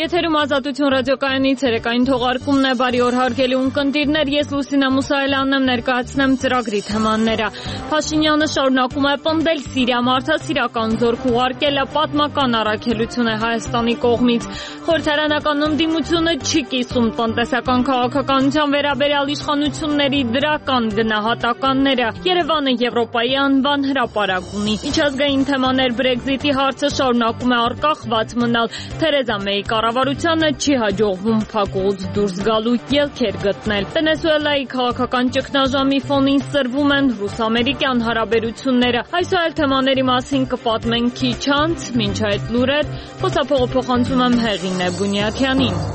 Եթերում Ազատություն ռադիոկայանից երեկային թողարկումն է, բարի օր հարգելի ունկնդիրներ, ես Լուսինե Մուսայելյանն եմ, ներկայացնեմ ծրագրի թեմաները։ Փաշինյանը շարունակում է պնդել Սիրիա մարդասիրական զորք ուղարկելը պատմական առաքելություն է Հայաստանի կողմից։ Խորհրդարանական ընդդիմությունը չի կիսում տնտեսական քաղաքականության վերաբերյալ իշխանությունների դրական գնահատականները։ Երևանը Եվրոպայի անվան հրապարակ ունի։ Միջազգային թեմաներ Brexit-ի հարցը շարունակում է առկախված մնալ։ Թերեզա Մեյի կառավարությանը չի հաջողվում փակուղուց դուրս գալու ելքեր գտնել։ Վենեսուելայի քաղաքական ճգնաժամի ֆոնին սրվում են ռուս-ամերիկյան հարաբերությունները։ Այսօր թեմաների մասին կպատմենք քիչ անց, մինչ այդ լուրեր խոսափողը փոխանցում եմ Հեղինե Բունյաթյանին։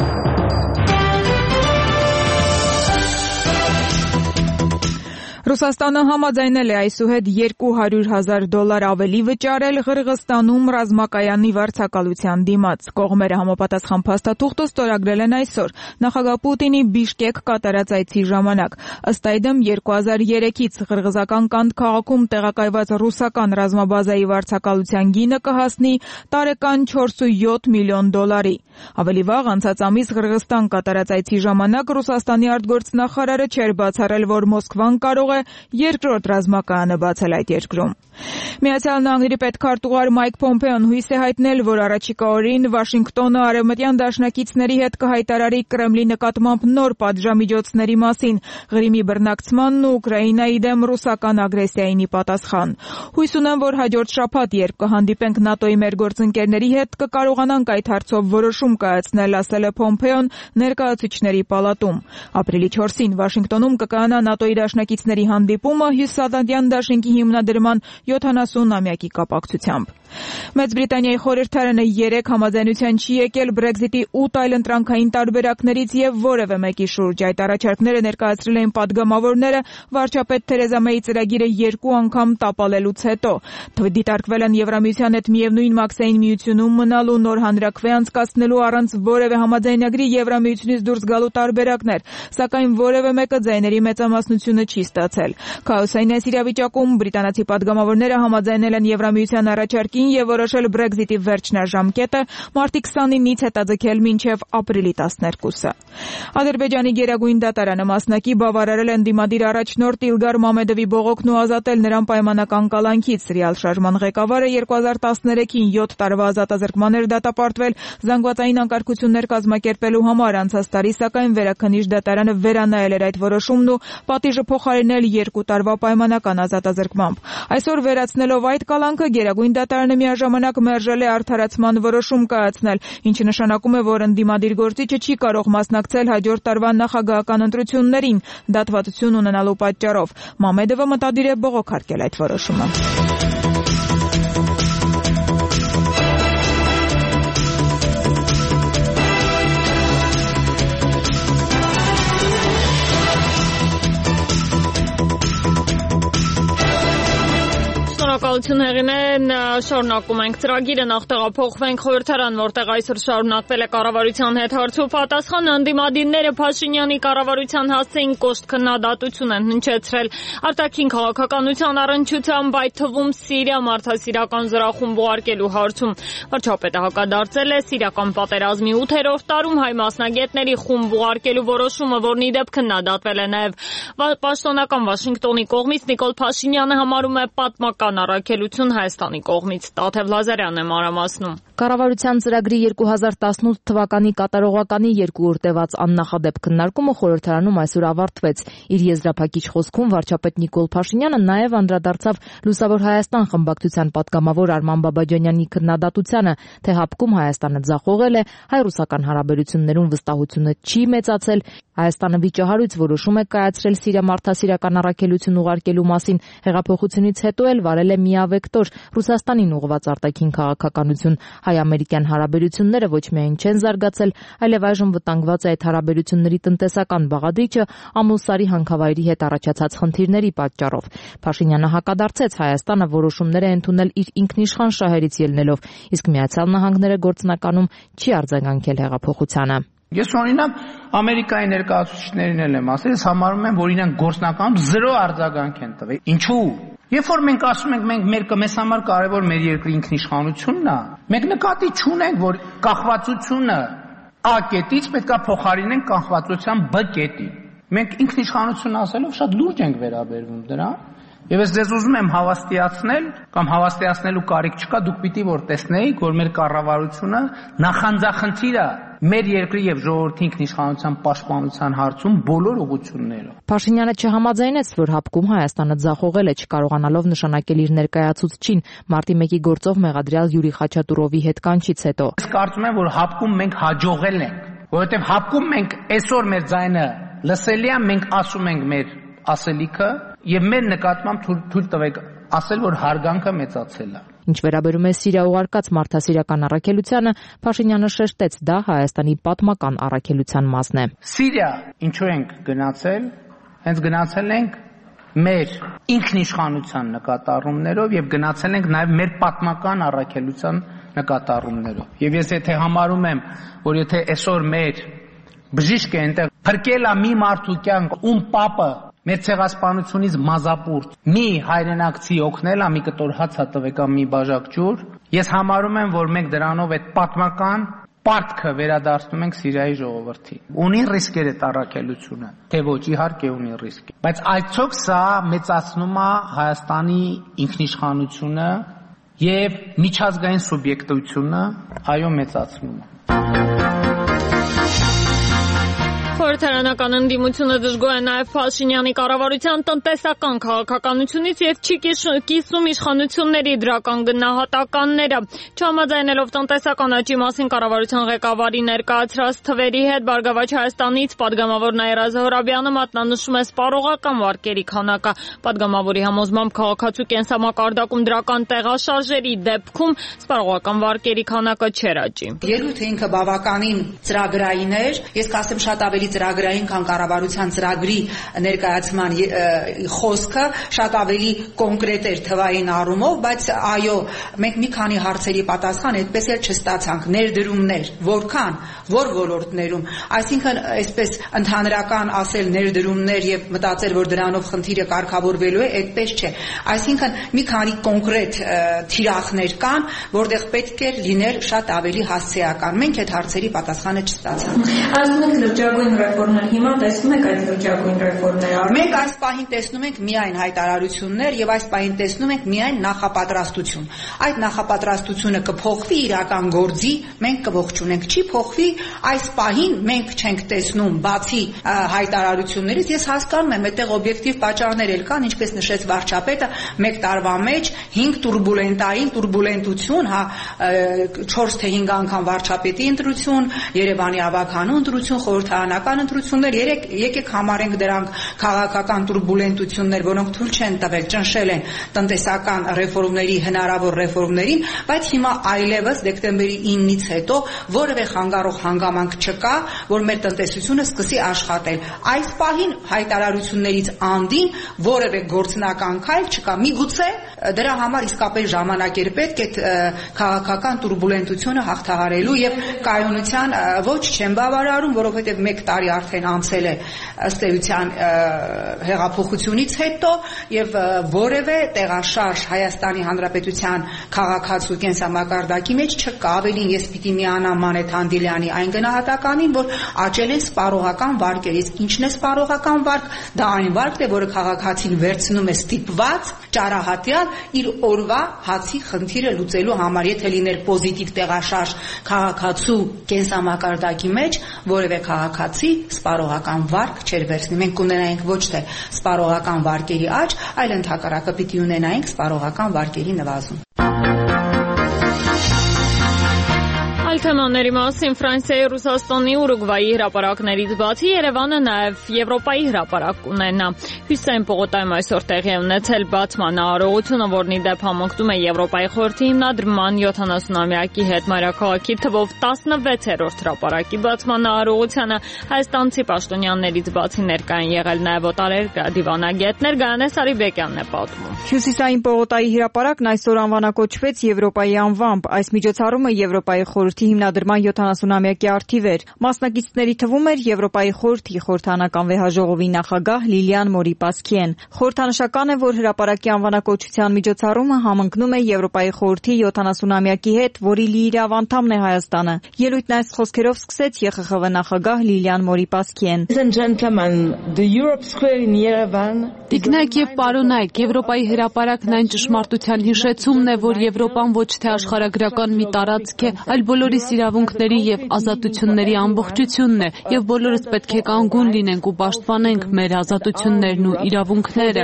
Ռուսաստանը համաձայնել է այսուհետ $200,000 ավելի վճարել Ղրղստանում ռազմակայանի վարձակալության դիմաց։ Կողմերը համապատասխան փաստաթուղթը ստորագրել են այսօր նախագահ Պուտինի Բիշկեք կատարած այցի ժամանակ։ Ըստ այդմ 2003-ից ղրղզական Կանդ քաղաքում տեղակայված ռուսական ռազմաբազայի վարձակալության գինը կհասնի տարեկան $4.7 միլիոն։ Ավելի վաղ անցած ամիս Ղրղստան կատարած այցի ժամանակ Ռուսաստանի արտգործնախարարը չէր բացառել, որ Մոսկվան կարող է երկրորդ ռազմակայանը բացել այդ երկրում։ Միացյալ Նահանգների պետքարտուղար Մայք Պոմպեոն հույս է հայտնել, որ առաջիկա օրին Վաշինգտոնը արևմտյան դաշնակիցների հետ կհայտարարի Կրեմլի նկատմամբ նոր պատժամիջոցների մասին, Ղրիմի բռնակցմանն ու Ուկրաինայի դեմ ռուսական ագրեսիային պատասխան։ Հույս ունեմ, որ հաջորդ շաբաթ, երբ կհանդիպենք ՆԱՏՕ-ի մեր գործընկերների հետ, կկարողանանք այդ հարցով որոշում կայացնել, ասել է Պոմպեոն ներկայացուցիչների պալատում։ Ապրիլի 4-ին Վաշինգտոնում կկայանա ՆԱՏՕ-ի դաշնակիցների հանդիպումը Հյուսիսատլանտյան դաշինքի հիմնադրման 70-ամյակի կապակցությամբ։ Մեծ Բրիտանիայի խորհրդարանը 3 համաձայնության չի եկել Brexit-ի 8 այլ ընտրանքային տարբերակներից եւ որևէ մեկի շուրջ։ Այդ առաջարկները ներկայացրել էին падգամավորները վարչապետ Թերեզա Մեյի ծրագիրը 2 անգամ տապալելուց հետո։ Դիտարկվել են Եվրամիության հետ միևնույն մաքսային միությունում մնալու, նոր հանրաքվե անցկացնելու առանց որևէ համաձայնագրի Եվրամիությունից դուրս գալու տարբերակներ, սակայն որևէ մեկը ձայների մեծամասնությունը չի ստացել։ Քաոսային այս իրավիճակում բրիտանացի падգամավորները համաձայնել են Եվրամիության առաջարկին եւ որոշել Brexit-ի վերջնաժամկետը մարտի 29-ից հետաձգել մինչեւ ապրիլի 12-ը։ Ադրբեջանի գերագույն դատարանը մասնակի բավարարել են դիմադիր առաջնորդ Իլգար Մամեդովի բողոքն ու ազատել նրան պայմանական կալանքից։ Ռիալ շարժման ղեկավարը 2013-ին 7 տարվա ազատազրկման էր դատապարտվել զանգվածային անկարգություններ կազմակերպելու համար անցած տարի, սակայն վերաքննիչ դատարանը վերանայել էր այդ որոշումն ու պատիժը փոխարինել 2 տարվա պայմանական ազատազրկմամբ։ Այսօր վերացնելով այդ կալանքը գերագույն դատարանը միաժամանակ մերժել է արդարացման որոշում կայացնել, ինչը նշանակում է, որ ընդդիմադիր գործիչը չի կարող մասնակցել հաջորդ տարվա նախագահական ընտրություններին դատվածություն ունենալու պատճառով։ Մամեդովը մտադիր է բողոքարկել այդ որոշումը։ Շնորհակալություն Հեղինե, շարունակում ենք ծրագիրը, նախ տեղափոխվենք խորհրդարան, որտեղ այսօր շարունակվել է կառավարության հետ հարց ու պատասխան։ Ընդդիմադիրները Փաշինյանի կառավարության հասցեին կոշտ քննադատություն են հնչեցրել արտաքին քաղաքականության առնչությամբ, այդ թվում Սիրիա մարդասիրական զորախումբ ուղարկելու հարցում։ Վարչապետը հակադարձել է Սիրիական պատերազմի 8-րդ տարում հայ մասնագետների խումբ ուղարկելու որոշումը, որն ի դեպ քննադատվել է նաև պաշտոնական Վաշինգտոնի կողմից։ Նիկոլ Փաշինյանը համարում է պատմական առաքելություն Հայաստանի կողմից։ Տաթև Լազարյանն է մանրամասնում։ Կառավարության ծրագրի 2018 թվականի կատարողականի 2 օր տևած աննախադեպ քննարկումը խորհրդարանում այսօր ավարտվեց։ Իր եզրափակիչ խոսքում վարչապետ Նիկոլ Փաշինյանը նաև անդրադարձավ Լուսավոր Հայաստան խմբակցության պատգամավոր Արման Բաբաջանյանի քննադատությանը, թե հապկում Հայաստանը ձախողել է, հայ-ռուսական հարաբերություններում վստահությունը չի մեծացել, Հայաստանը վիճահարույց որոշում է կայացրել Սիրիա մարդասիրական առաքելություն ուղարկելու մասին, հեղափոխությունից հետո էլ վարել է միավեկտոր Ռուսաստանին ուղղված արտաքին քաղաքականություն։ Հայ-ամերիկյան հարաբերությունները ոչ միայն չեն զարգացել, այլև այժմ վտանգված է այդ հարաբերությունների տնտեսական բաղադրիչը ամուսարի հանքավայրի հետ առաջացած խնդիրների պատճառով։ Փաշինյանը հակադարձեց Հայաստանը որոշումներ է ընդունել իր ինքնիշխան շահերից ելնելով, իսկ Միացյալ Նահանգները գործնականում չի արձագանքել հեղափոխությանը։ Ես օրինակ Ամերիկայի ներկայացուցիչներին էլ եմ ասել, ես համարում եմ, որ իրենք գործնականում 0 արձագանք են տվել։ Ինչու՞։ Երբ որ մենք ասում ենք մեզ համար կարևոր մեր երկրի ինքնիշխանությունն է, մենք նկատի չունենք, որ կախվածությունը A կետից պետք է փոխարինենք կանխվածության B կետին։ Մենք ինքնիշխանություն ասելով շատ լուրջ ենք վերաբերվում դրան, եւ ես ձեզ ուզում եմ հավաստիացնել կամ հավաստիացնելու կարիք չկա, դուք պիտի որ տեսնեիք, որ մեր կառավարությունը նախանձախնդիր է մեր երկրի եւ ժողովրդի ինքնիշխանության պաշտպանության հարցում բոլոր ուղղություններով։ Փաշինյանը չհամաձայնեց, որ հապկում Հայաստանը ձախողել է, չկարողանալով նշանակել իր ներկայացուցչին մարտի 1-ի գործով մեղադրյալ Յուրի Խաչատուրովի հետ կանչից հետո։ Ես կարծում եմ, որ հապկում մենք հաջողել ենք, որովհետեւ հապկում մենք այսօր մեր ձայնը լսելի է, մենք ասում ենք մեր ասելիքը եւ մեր նկատմամբ թույլ տվեք ասել, որ հարգանքը մեծացել է։ Ինչ վերաբերում է Սիրիա ուղարկած մարդասիրական առաքելությանը, Փաշինյանը շեշտեց, դա Հայաստանի պատմական առաքելության մասն է։ Սիրիա ինչու ենք գնացել, հենց գնացել ենք մեր ինքնիշխանության նկատառումներով եւ գնացել ենք նաեւ մեր պատմական առաքելության նկատառումներով։ Եվ ես եթե համարում եմ, որ եթե այսօր մեր բժիշկը այնտեղ փրկել է մի մարդու կյանք, ում պապը մեր ցեղասպանությունից մազապուրտ մի հայրենակցի օգնել է, մի կտոր հաց տվեկա մի բաժակ ջուր, ես համարում եմ, որ մենք դրանով այդ պատմական պարտքը վերադարձնում ենք Սիրիայի ժողովրդին։ Ունի ռիսկեր այդ առաքելությունը, թե ոչ, իհարկե ունի ռիսկ։ Բայց այցոք սա մեծացնում է Հայաստանի ինքնիշխանությունը եւ միջազգային սուբյեկտությունը, այո, մեծացնում է։ Խորհրդարանական ընդդիմությունը դժգոհ է նաև Փաշինյանի կառավարության տնտեսական քաղաքականությունից եւ չի կիսում իշխանությունների դրական գնահատականները։ Չհամաձայնելով տնտեսական աճի մասին կառավարության ղեկավարի ներկայացրած թվերի հետ, Բարգավաճ Հայաստանից պատգամավոր Նաիրա Զոհրաբյանը մատնանշում է սպառողական վարկերի քանակը։ Պատգամավորի համոզմամբ քաղաքացու կենսամակարդակում դրական տեղաշարժերի դեպքում սպառողական վարկերի քանակը չէր աճի։ Ելույթը ինքը բավականին ծրագրային էր, ես կասեմ շատ ավելի ծրագրային, քան կառավարության ծրագրի ներկայացման խոսքը, շատ ավելի կոնկրետ էր թվային առումով, բայց այո, մենք մի քանի հարցերի պատասխան այդպես էլ չստացանք։ Ներդրումներ, որքան, որ ոլորտներում, այսինքն այսպես ընդհանրական ասել ներդրումներ եւ մտածել, որ դրանով խնդիրը կարգավորվելու է, այդպես չէ։ Այսինքն մի քանի կոնկրետ թիրախներ կան, որտեղ պետք է լինել շատ ավելի հասցեական։ Մենք այդ հարցերի պատասխանը չստացանք։ Ասում եք լրջագույն ռեֆորմներ, հիմա տեսնում եք այդ լրջագույն ռեֆորմները։ Մենք այս պահին տեսնում ենք միայն հայտարարություններ եւ այս պահին տեսնում ենք միայն նախապատրաստություն։ Այդ նախապատրաստությունը կփոխվի իրական գործի, մենք կողջունենք, չի փոխվի, այս պահին մենք չենք տեսնում բացի հայտարարություններից, ես հասկանում եմ, այդտեղ օբյեկտիվ պատճառներ էլ կան, ինչպես նշեց վարչապետը, 1 տարվա մեջ 5 տուրբուլենտություն, 4 թե 5 անգամ վարչապետի ընտրություն, Երևանի ավագանու ընտրություն, խորհրդարանական ընտրություններ, եկեք համարենք դրանք քաղաքական տուրբուլենտություններ, որոնք թույլ չեն տվել, ճնշել են տնտեսական ռեֆորմների, հնարավոր ռեֆորմներին, բայց հիմա այլևս դեկտեմբերի 9-ից հետո որևէ խանգարող հանգամանք չկա, որ մեր տնտեսությունը սկսի աշխատել։ Այս պահին հայտարարություններից անդին որևէ գործնական քայլ չկա։ Միգուցե դրա համար իսկապես ժամանակ էր պետք այդ քաղաքական տուրբուլենտությունը հաղթահարելու եւ կայունության ոչ չեմ բավարարում, որովհետեւ 1 տարի արդեն անցել է ըստ էության հեղափոխությունից հետո եւ որևէ տեղաշարժ Հայաստանի Հանրապետության քաղաքացու կենսամակարդակի մեջ չկա։ Ավելին ես պիտի միանամ Մանեթ Հանդիլյանի այն գնահատականին, որ աճել են սպառողական վարկերից։ Ինչն է սպառողական վարկ? Դա այն վարկն է, որը քաղաքացին վերցնում է ստիպված, ճարահատյալ իր օրվա հացի խնդիրը լուծելու համար։ Եթե լիներ պոզիտիվ տեղաշարժ քաղաքացու կենսամակարդակի մեջ, որևէ քաղաքացի սպառողական վարկ չէր վերցնի։ Մենք կունենայինք ոչ թե սպառողական վարկերի աճ, այլ ընդհակառակը պիտի ունենայինք սպառողական վարկերի նվազում։ Այլ թեմաների մասին Ֆրանսիայի, Ռուսաստանի, Ուրուգվայի հրապարակներից բացի Երևանը նաև Եվրոպայի հրապարակ կունենա։ Հյուսիսային պողոտայում այսօր տեղի է ունեցել բացման արարողությունը, որն ի դեպ համընկնում է Եվրոպայի խորհրդի հիմնադրման 70-ամյակի հետ մայրաքաղաքի թվով 16-րդ հրապարակի բացման արարողությանը հայաստանցի պաշտոնյաներից բացի ներկա են եղել նաև օտարերկրյա դիվանագետներ։ Գայանե Սարիբեկյանն է պատմում։ Հյուսիսային պողոտայի հրապարակն այսօր անվանակոչվեց Եվրոպայի անվամբ։ Այս միջոցառումը Եվրոպայի խորհրդի հիմնադրման 70-ամյակի առթիվ էր։ Մասնակիցների թվում էր Եվրոպայի խորհրդի խորհրդանական վեհաժողովի նախագահ Լիլիան Մորի-Պասկիեն։ Խորհրդանշական է, որ հրապարակի անվանակոչության միջոցառումը համընկնում է Եվրոպայի խորհրդի 70-ամյակի հետ, որի լիիրավ անդամն է Հայաստանը։ Ելույթն այս խոսքերով սկսեց ԵԽԽՎ նախագահ Լիլիան Մորի-Պասկիեն։ Տիկնայք եւ պարոնայք, Եվրոպայի հրապարակն այն ճշմարտության հիշեցումն է, որ Եվրոպան ոչ թե աշխարհագրական մի տարածք է, այլ բոլորիս իրավունքների եւ ազատությունների ամբողջությունն է, եւ բոլորս պետք է կանգուն լինենք ու պաշտպանենք մեր ազատություններն ու իրավունքները։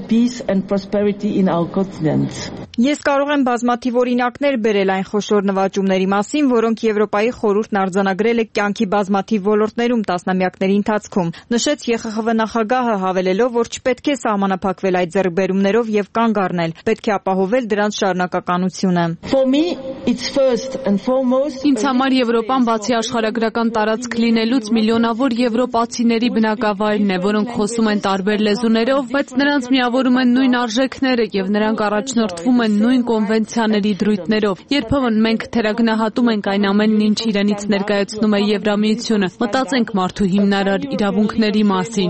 Ես կարող եմ բազմաթիվ օրինակներ բերել այն խոշոր նվաճումների մասին, որոնք Եվրոպայի խորհուրդն արձանագրել է կյանքի բազմաթիվ ոլորտներում տասնամյակների ընթացքում, նշեց ԵԽԽՎ նախագահը, հավելելով, որ չպետք է սահմանափակվել այդ ձեռքբերումներով եւ կանգ առնել, պետք է ապահովել դրանց շարունակականությունը։ Ինձ համար Եվրոպան բացի աշխարհագրական տարածք լինելուց միլիոնավոր եվրոպացիների բնակավայրն է, որոնք խոսում են տարբեր լեզուներով, բայց նրանց միավորում են նույն արժեքները եւ նրանք առաջնորդվում են նույն կոնվենցիաների դրույթներով։ Երբեմն մենք թերագնահատում ենք այն ամենն, ինչ իրենից ներկայացնում է Եվրամիությունը։ Մտածենք մարդու հիմնարար իրավունքների մասին։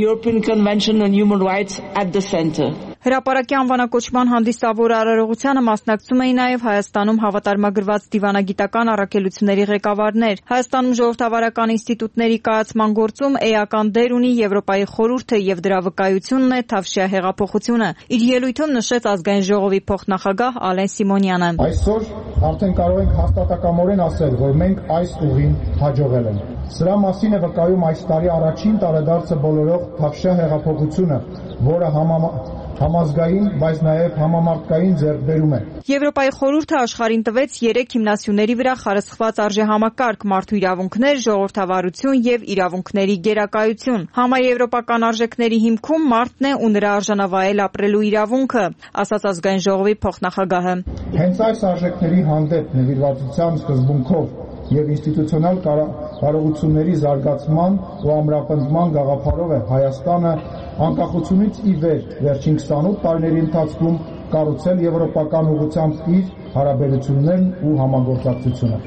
Հրապարակի անվանակոչման հանդիսավոր արարողությանը մասնակցում էին նաև Հայաստանում հավատարմագրված դիվանագիտական առաքելությունների ղեկավարներ։ Հայաստանում ժողովրդավարական ինստիտուտների կայացման գործում էական դեր ունի Եվրոպայի խորհուրդը եւ դրա վկայությունն է Թավշյա հեղափոխությունը։ Իր ելույթում նշեց Ազգային ժողովի փոխնախագահ Ալեն Սիմոնյանը։ Այսօր արդեն կարող ենք հաստատակամորեն ասել, որ մենք այս ուղին հաջողել ենք։ Սրա մասին է վկայում այս տարի առաջին տարեդարձը բոլորող Թավշյա հեղափոխությունը, որը համազգային, բայց նաև համամարտկային ձեռքբերում է։ Եվրոպայի խորհուրդը աշխարհին տվեց 3 հիմնասյուների վրա խարսխված արժեհամակարգ՝ մարդու իրավունքներ, ժողովրդավարություն եւ իրավունքների գերակայություն։ Համաեվրոպական արժեքների հիմքում մարդն է ու նրա արժանավայել ապրելու իրավունքը, ասաց Ազգային ժողովի փոխնախագահը։ Հենց այս արժեքների հանդեպ նվիրվածության սկզբունքով եւ ինստիտուցիոնալ կարողությունների զարգացման ու ամրապնդման գաղափարով է Հայաստանը անկախությունից ի վեր վերջին 28 տարիների ընթացքում կառուցել եվրոպական ուղղությամբ իր հարաբերություններն ու համագործակցությունը։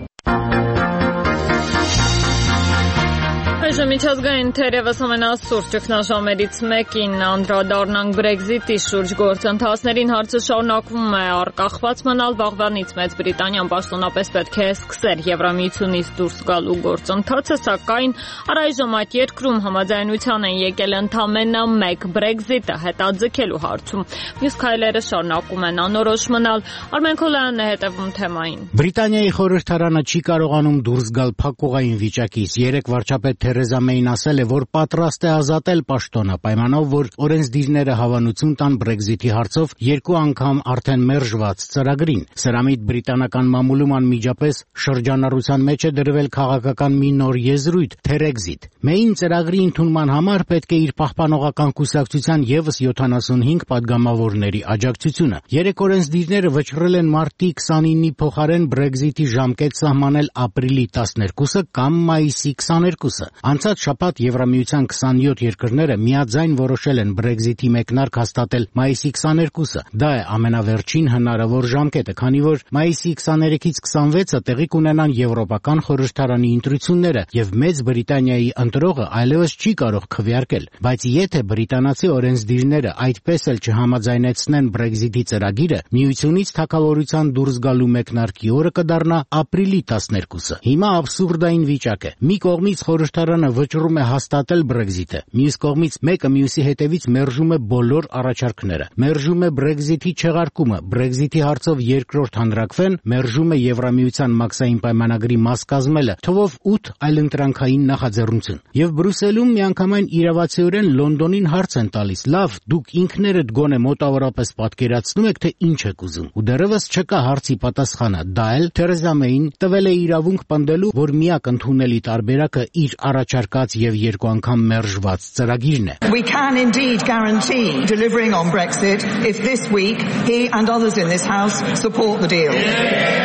Այժմ միջազգային թերևս ամենասուրճ ճգնաժամերից մեկին անդրադառնանք Brexit-ի շուրջ գործընթացներին։ Հարցը շարունակվում է առկախված մնալ։ Վաղվանից Մեծ Բրիտանիան պաշտոնապես պետք է սկսեր Եվրամիությունից դուրս գալու գործընթացը, սակայն առայժմ այդ երկրում համաձայնության են եկել ընդամենը մեկ Brexit-ը հետաձգելու հարցում։ Մյուս քայլերը շարունակում են անորոշ մնալ։ Արմեն Քոլյանն է հետևում թեմային։ Բրիտանիայի խորհրդարանը չի կարողանում դուրս գալ փակուղային վիճակից։ Երեք վարչապետ Թերեզա Մեյն ասել է, որ պատրաստ է ազատել պաշտոնը, պայմանով, որ օրենսդիրները հավանություն տան Brexit-ի հարցով 2 անգամ արդեն մերժված ծրագրին։ Սրամիտ բրիտանական մամուլում անմիջապես շրջանառության մեջ է դրվել քաղաքական մի նոր եզրույթ՝ Թերեքզիտ։ Մեյն ծրագրի ընդունման համար պետք է իր պահպանողական կուսակցության եւս 75 падգամավորների աջակցությունը։ 3 օրենսդիրները վճռել են մարտի 29-ի փոխարեն Brexit-ի ժամկետ սահմանել ապրիլի 12-ը կամ մայիսի 22-ը։ Անցած շաբաթ Եվրամիության 27 երկրները միաձայն որոշել են Brexit-ի մեկնարկ հաստատել մայիսի 22-ը։ Դա է ամենավերջին հնարավոր ժամկետը, քանի որ մայիսի 23-ից 26-ը տեղի կունենան Եվրոպական խորհրդարանի ընտրությունները եւ Մեծ Բրիտանիայի ընտրողը այլևս չի կարող քվեարկել։ Բայց եթե բրիտանացի օրենսդիրները այդպես էլ չհամաձայնեցնեն Brexit-ի ծրագիրը, միությունից թագավորության դուրս գալու մեկնարկի օրը կդառնա ապրիլի 12-ը։ Հիմա աբսուրդային վիճակ է։ Մի կողմից խորհրդարանը վճռում է հաստատել Brexit-ը, մյուս կողմից մեկը մյուսի հետևից մերժում է բոլոր առաջարկները։ Մերժում է Brexit-ի չեղարկումը, Brexit-ի հարցով երկրորդ հանրակրվեն, մերժում է Եվրամիության մաքսային պայմանագրի մաս կազմելը, թվով 8 այլընտրանքային նախաձեռնություն։ Եվ Բրյուսելում միանգամայն իրավացիորեն Լոնդոնին հարց են տալիս. լավ, դուք ինքներդ գոնե մոտավորապես պատկերացնում եք, թե ինչ եք ուզում։ Ու դեռևս չկա հարցի պատասխանը։ Դա էլ Թերեզա Մեյն տվել է իրավունք պնդելու, որ միակ ընդունելի տարբերակը իր առաջարկած եւ 2 անգամ մերժված ծրագիրն է։ We can indeed guarantee delivering on Brexit if this week he and others in this house support the deal.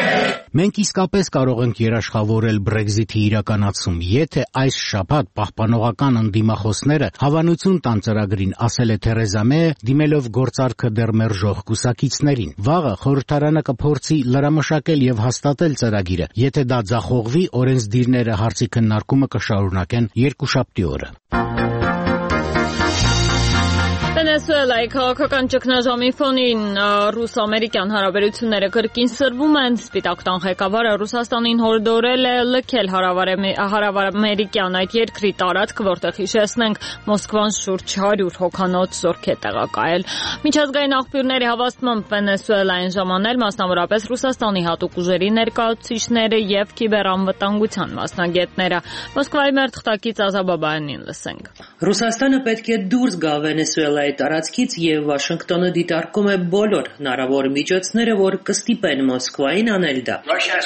Մենք իսկապես կարող ենք երաշխավորել Brexit-ի իրականացում, եթե այս շաբաթ պահպանողական ընդդիմախոսները հավանություն տան ծրագրին, ասել է Թերեզա Մեյը, դիմելով գործարքը դեռ մերժող կուսակիցներին։ Վաղը խորհրդարանը կփորձի լրամշակել եւ հաստատել ծրագիրը, եթե դա ձախողվի, օրենսդիրները հարցի քննարկումը կշարունակեն երկուշաբթի օրը։ Վենեսուելայի քաղաքական ճգնաժամի ֆոնին ռուս-ամերիկյան հարաբերությունները կրկին սրվում են։ Սպիտակ տան ղեկավարը Ռուսաստանին հորդորել է լքել հարավամերիկյան այդ երկրի տարածք, որտեղ հիշեցնենք Մոսկվան շուրջ 100 հոգանոց զորք է տեղակայել։ Միջազգային աղբյուրների հավաստմամբ Վենեսուելային ժամանել մասնավորապես Ռուսաստանի հատուկ ուժերի ներկայացուցիչները եւ կիբերանվտանգության մասնագետները։ Մոսկվայի մեր թղթակից Ազաբաբայանին լսենք։ Ռուսաստանը պետք է դուրս գա Վենեսուելայի տարածքից եւ Վաշինգտոնը դիտարկում է բոլոր հնարավոր միջոցները, որ կստիպեն Մոսկվային անել դա։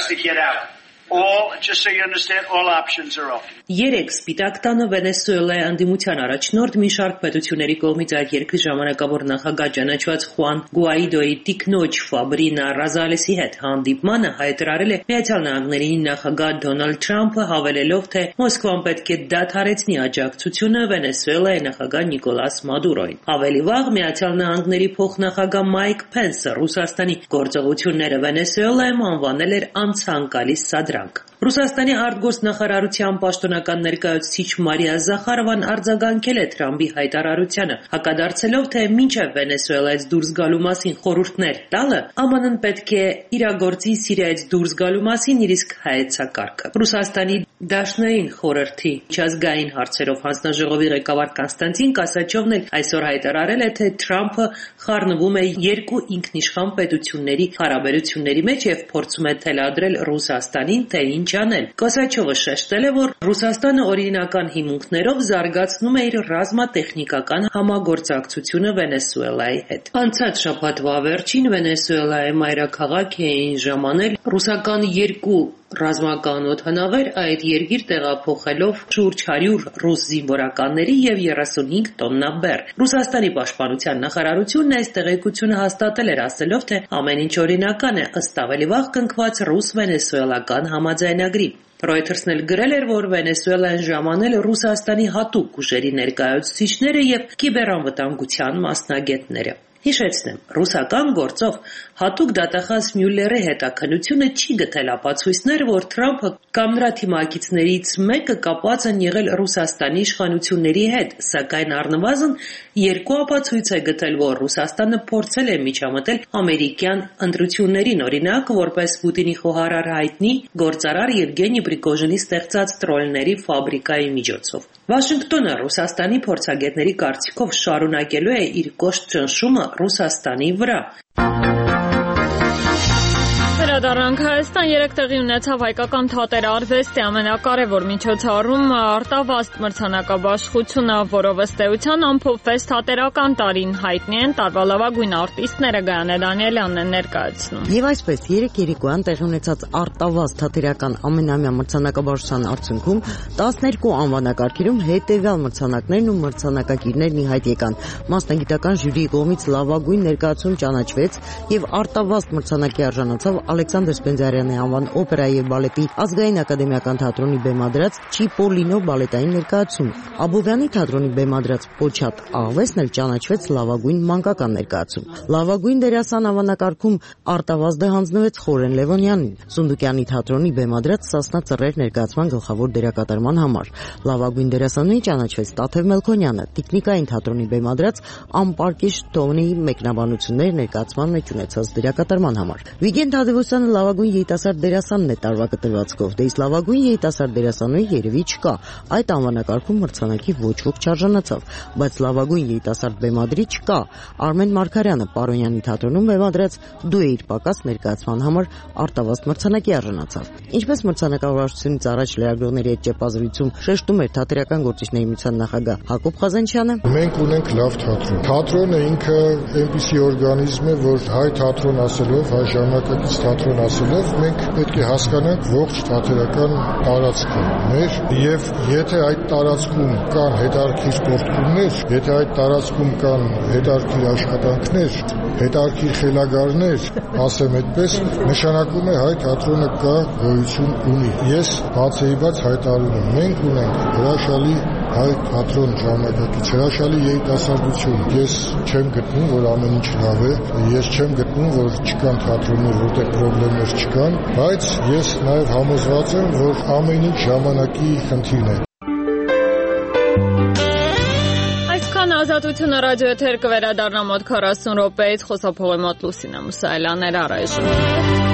Երեք Սպիտակ տանը Վենեսուելայի անդիմության առաջնորդ մի շարք պետությունների կողմից այդ երկրի ժամանակավոր նախագահ ճանաչված Խուան Գուայդոյի տիկնոջ Ֆաբրինա Ռազալեսի հետ հանդիպմանը հայտարարել է Միացյալ Նահանգների նախագահ Դոնալդ Թրամփը, հավելելով, թե Մոսկվան պետք է դադարեցնի աջակցությունը Վենեսուելայի նախագահ Նիկոլաս Մադուրոին։ Ավելի վաղ Միացյալ Նահանգների փոխնախագահ Մայք Փենսը Ռուսաստանի գործողությունները Վենեսուելայում անվանել էր անցանկալի սադրանք։ Ռուսաստանի արտգործնախարարության պաշտոնական ներկայացուցիչ Մարիա Զախարովան արձագանքել է Թրամփի հայտարարությանը, հակադարձելով, թե մինչև Վենեսուելայից դուրս գալու մասին խորհուրդներ տալը, ԱՄՆ-ն պետք է իրագործի Սիրիայից դուրս գալու մասին իր իսկ հայեցակարգը։ Ռուսաստանի Դաշնային խորհրդի միջազգային հարցերով հանձնաժողովի ղեկավար Կոնստանտին Կասաչովն էլ այսօր հայտարարել է, թե Թրամփը խառնվում է երկու ինքնիշխան պետությունների հարաբերությունների մեջ եւ փորձում է թելադրել Ռուսաստանին, թե ինչ անել։ Կոսաչովը շեշտել է, որ Ռուսաստանը օրինական հիմունքներով զարգացնում է իր ռազմատեխնիկական համագործակցությունը Վենեսուելայի հետ։ Անցած շաբաթվա վերջին Վենեսուելայի մայրաքաղաք էին ժամանել ռուսական երկու ռազմական օդանավեր, այդ երկիր տեղափոխելով շուրջ 100 ռուս զինվորականների եւ 35 տոննա բեռ։ Ռուսաստանի պաշտպանության նախարարությունն այս տեղեկությունը հաստատել էր, ասելով, թե ամեն ինչ օրինական է, ըստ ավելի վաղ կնքված ռուս-վենեսուելական համաձայնագրի։ Reuters-ն էլ գրել էր, որ Վենեսուելան ժամանել Ռուսաստանի հատուկ ուժերի ներկայացուցիչները եւ կիբերանվտանգության մասնագետները։ Հիշեցնեմ, ռուսական գործող հատուկ դատախազ Մյուլլերի հետաքննությունը չի գտել ապացույցներ, որ Թրամփը կամ նրա թիմակիցներից մեկը կապված են եղել Ռուսաստանի իշխանությունների հետ, սակայն առնվազն երկու ապացույց է գտել, որ Ռուսաստանը փորձել է միջամտել ամերիկյան ընտրություններին, օրինակ, որպես Պուտինի խոհարար հայտնի գործարար Եվգենի Պրիգոժինի ստեղծած տրոլների ֆաբրիկայի միջոցով։ Վաշինգտոնը Ռուսաստանի փորձագետների կարծիքով շարունակելու է իր կոշտ ճնշումը Ռուսաստանի վրա։ Վերադառնանք Հայաստան, երեք տեղի ունեցավ հայկական թատեր արվեստի ամենակարևոր միջոցառում Արտավազդ մրցանակաբաշխությունը, որով ըստ էության ամփոփվեց թատերական տարին, հայտնի են տարվա լավագույն արտիստները Գայանե Դանիելյանն են ներկայացնում։ Եվ այսպես երեք երեկոյան տեղի ունեցած Արտավազդ թատերական ամենամյա մրցանակաբաշխության արդյունքում 12 անվանակարգերում հետևյալ մրցանակներն ու մրցանակակիրներն ի հայտ եկան։ Մասնագիտական ժյուրիի կողմից լավագույն ներկայացում ճանաչվեց եւ Արտավազդ մրցանակի արժանացավ Ալեքսանդր Սպենդիարյանի անվան օպերայի եւ բալետի ազգային ակադեմիական թատրոնի բեմադրած Չիպոլինո բալետային ներկայացում։ Աբովյանի թատրոնի բեմադրած Պոչատ աղվեսն էլ ճանաչվեց լավագույն մանկական ներկայացում։ Լավագույն դերասան անվանակարգում Արտավազդը հանձնվեց Խորեն Լևոնյանին, Սունդուկյանի թատրոնի բեմադրած Սասնա ծռեր ներկայացման գլխավոր դերակատարման համար։ Լավագույն դերասանուհի ճանաչվեց Տաթև Մելքոնյանը, Տիկնիկային թատրոնի բեմադրած Ամպարկիշ Թովնիի մեկնաբանություններ ներկայացման մեջ ունեցած դերակատարման համար։ Վիգեն Թադևոսյանը լավագույն երիտասարդ դերասանն է տարվա կտրվածքով, դե իսկ լավագույն երիտասարդ դերասանուհի երևի չկա։ Այդ անվանակարգում մրցանակի ոչ ոք չարժանացավ, բայց լավագույն երիտասարդ բեմադրիչ կա։ Արմեն Մարգարյանը Պարոնյանի թատրոնում բեմադրած Դու էիր պակաս ներկայացման համար Արտավազդ մրցանակի արժանացավ։ Ինչպես մրցանակաբաշխությունից առաջ լրագրողների հետ ճեպազրույցում շեշտում էր Թատերական գործիչների միության նախագահ Հակոբ Ղազանչյանը, մենք ունենք լավ թատրոն։ Թատրոնը ինքը այնպիսի օրգանիզմ է, որ հայ թատրոն ասելով, հայ ժամանակակից թատրոն թատրոն ասել էր, մենք պետք է հասկանանք ողջ թատերական տարածքը մեր եւ եթե այդ տարածքում կան հետարքիր գործուններ, եթե այդ տարածքում կան հետարքիր աշխատանքներ, հետարքիր խելագարներ, ասեմ այդպես, նշանակում է հայ թատրոնը կա գոյություն ունի։ Ես բացեիբաց հայտարարում եմ, մենք ունենք հրաշալի հայ թատրոն ժամանակակից, հրաշալի երիտասարդություն։ Ես չեմ գտնում, որ ամեն ինչ լավ է, ես չեմ գտնում, որ չկան թատրոններ, որտեղ խնդիրներ չկան, բայց ես նաև համոզված եմ, որ ամեն ինչ ժամանակի խնդիրն է։ Այսքան Ազատությունը ռադիոեթեր կվերադառնա մոտ 40 րոպեից, խոսափողի մոտ Լուսինե Մուսայելյանն էր առայժմ։